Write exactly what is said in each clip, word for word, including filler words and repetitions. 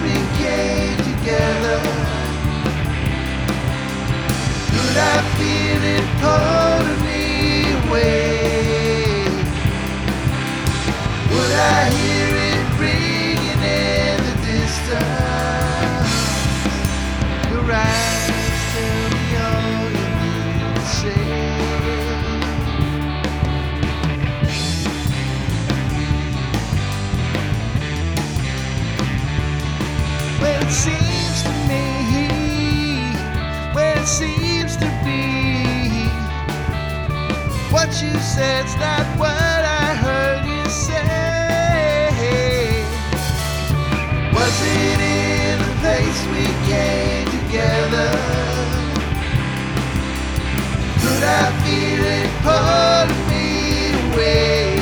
we came together? Could I feel it pulling me away? Would I hear it ringing in the distance? Your eyes tell me all you need to say. Well, it seems to me, well, it seems to be, what you said's not what I heard you say. Was it in the place we came together? Could I feel it pulling me away?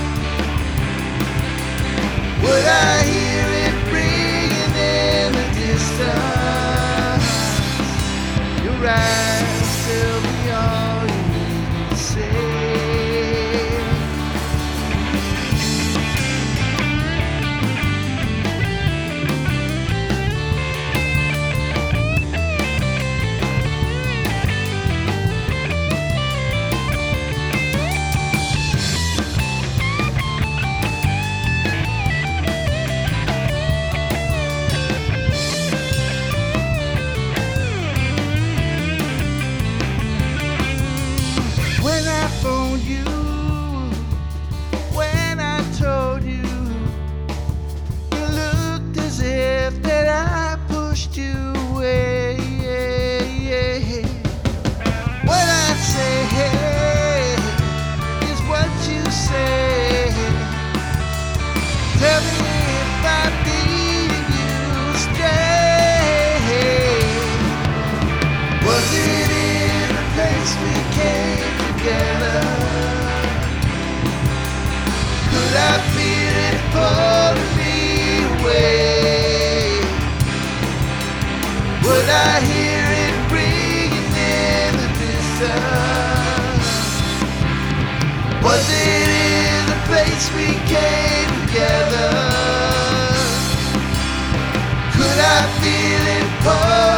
Would I hear it ringing in the distance? Your eyes tell me all you need to say. When I phoned you, when I told you, you looked as if that I pushed you away. What I say is what you say. Tell me if I need you stay. Was it in the place we came together? Could I feel it pulling me away? Would I hear it ringing in the distance? Was it in the place we came together? Could I feel it pulling